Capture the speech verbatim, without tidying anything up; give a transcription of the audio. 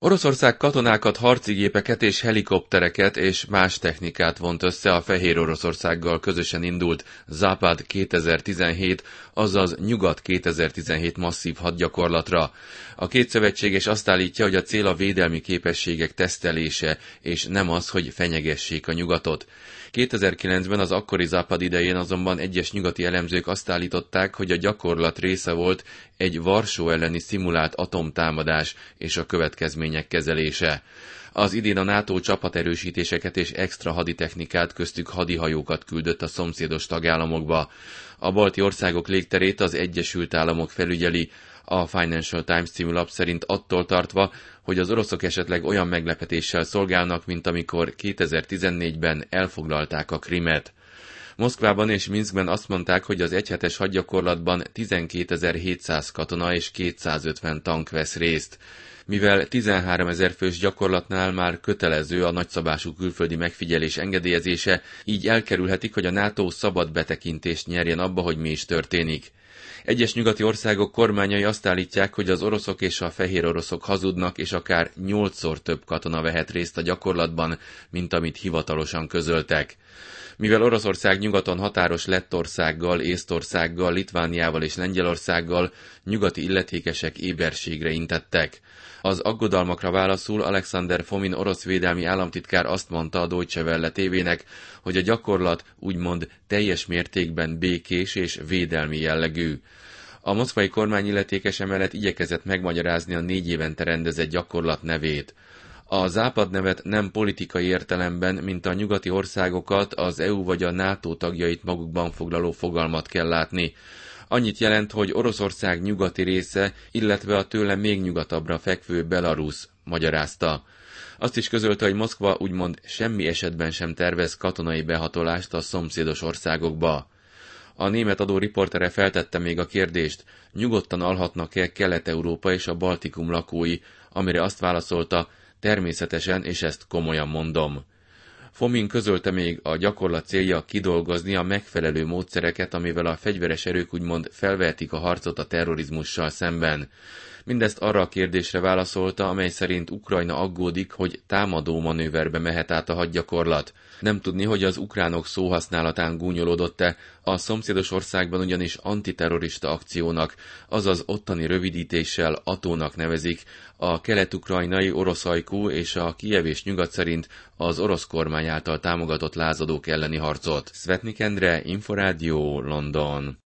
Oroszország katonákat, harci gépeket és helikoptereket és más technikát vont össze a Fehér Oroszországgal közösen indult Západ kétezer-tizenhét, azaz Nyugat kétezer-tizenhét masszív hadgyakorlatra. A két szövetséges azt állítja, hogy a cél a védelmi képességek tesztelése, és nem az, hogy fenyegessék a Nyugatot. kétezer-kilencben az akkori Západ idején azonban egyes nyugati elemzők azt állították, hogy a gyakorlat része volt egy Varsó elleni szimulált atomtámadás és a következmények kezelése. Az idén a NATO csapaterősítéseket és extra haditechnikát, köztük hadihajókat küldött a szomszédos tagállamokba. A balti országok légterét az Egyesült Államok felügyeli, a Financial Times című lap szerint attól tartva, hogy az oroszok esetleg olyan meglepetéssel szolgálnak, mint amikor kétezer-tizennégyben elfoglalták a Krimet. Moszkvában és Minszkben azt mondták, hogy az egyhetes hadgyakorlatban tizenkétezer-hétszáz katona és kétszázötven tank vesz részt. Mivel tizenháromezer fős gyakorlatnál már kötelező a nagyszabású külföldi megfigyelés engedélyezése, így elkerülhetik, hogy a NATO szabad betekintést nyerjen abba, hogy mi is történik. Egyes nyugati országok kormányai azt állítják, hogy az oroszok és a fehér oroszok hazudnak, és akár nyolcszor több katona vehet részt a gyakorlatban, mint amit hivatalosan közöltek. Mivel Oroszország nyugaton határos Lettországgal, Észtországgal, Litvániával és Lengyelországgal, nyugati illetékesek éberségre intettek. Az aggodalmakra válaszul Alexander Fomin orosz védelmi államtitkár azt mondta a Deutsche Welle tévének, hogy a gyakorlat úgymond teljes mértékben békés és védelmi jellegű. A moszkvai kormány illetékes emellett igyekezett megmagyarázni a négy évente rendezett gyakorlat nevét. A Západ nevet nem politikai értelemben, mint a nyugati országokat, az é u vagy a NATO tagjait magukban foglaló fogalmat kell látni. Annyit jelent, hogy Oroszország nyugati része, illetve a tőle még nyugatabbra fekvő Belarus, magyarázta. Azt is közölte, hogy Moszkva úgymond semmi esetben sem tervez katonai behatolást a szomszédos országokba. A német adó riportere feltette még a kérdést, nyugodtan alhatnak-e Kelet-Európa és a Baltikum lakói, amire azt válaszolta, természetesen, és ezt komolyan mondom. Fomin közölte még, a gyakorlat célja kidolgozni a megfelelő módszereket, amivel a fegyveres erők úgymond felvehetik a harcot a terrorizmussal szemben. Mindezt arra a kérdésre válaszolta, amely szerint Ukrajna aggódik, hogy támadó manőverbe mehet át a hadgyakorlat. Nem tudni, hogy az ukránok szóhasználatán gúnyolódott-e, a szomszédos országban ugyanis antiterrorista akciónak, azaz ottani rövidítéssel atónak nevezik, a kelet-ukrajnai orosz ajkú és a Kijev és nyugat szerint az orosz kormány által támogatott lázadók elleni harcot. Szvetnik Endre, Inforádió, London.